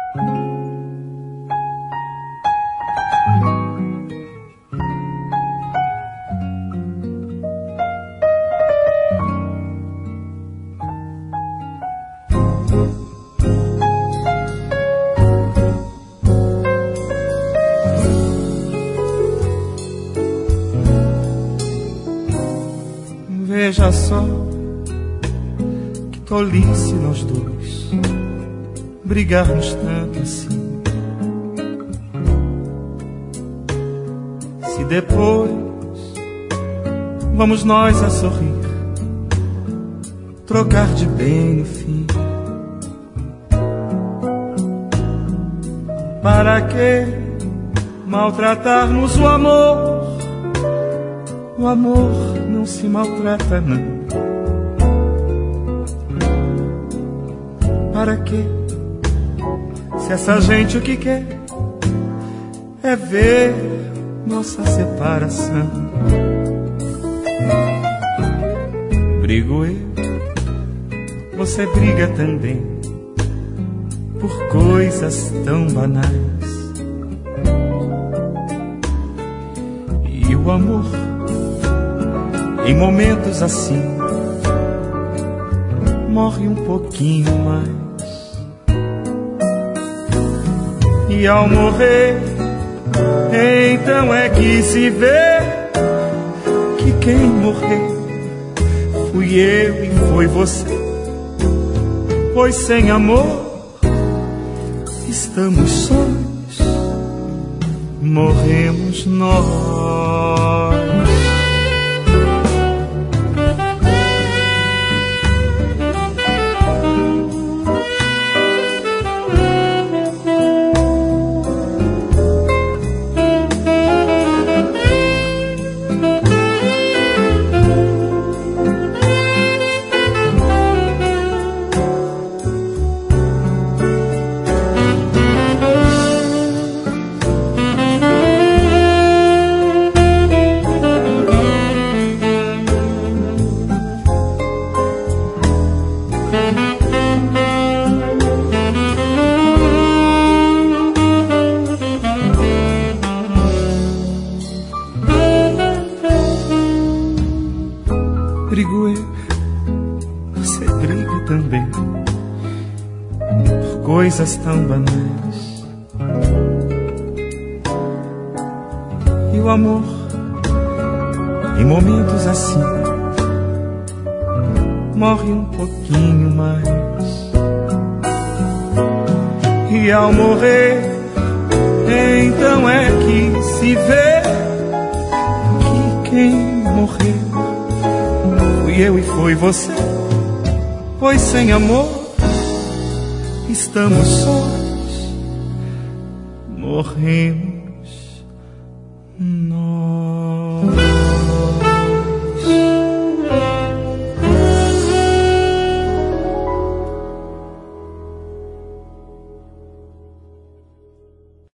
Veja só que tolice nós dois brigarmos tanto assim. Se depois vamos nós a sorrir, trocar de bem no fim. Para que maltratarmos o amor? O amor não se maltrata, não. Para quê? Se essa gente o que quer é ver nossa separação. Brigo eu, você briga também, por coisas tão banais. E o amor, em momentos assim, morre um pouquinho mais. E ao morrer, então é que se vê que quem morreu fui eu e foi você. Pois sem amor estamos sós, morremos nós. Brigo eu, você briga também, por coisas tão banais. E o amor, em momentos assim, morre um pouquinho mais. E ao morrer, então é que se vê que quem morreu fui eu e foi você. Pois sem amor estamos sós, morremos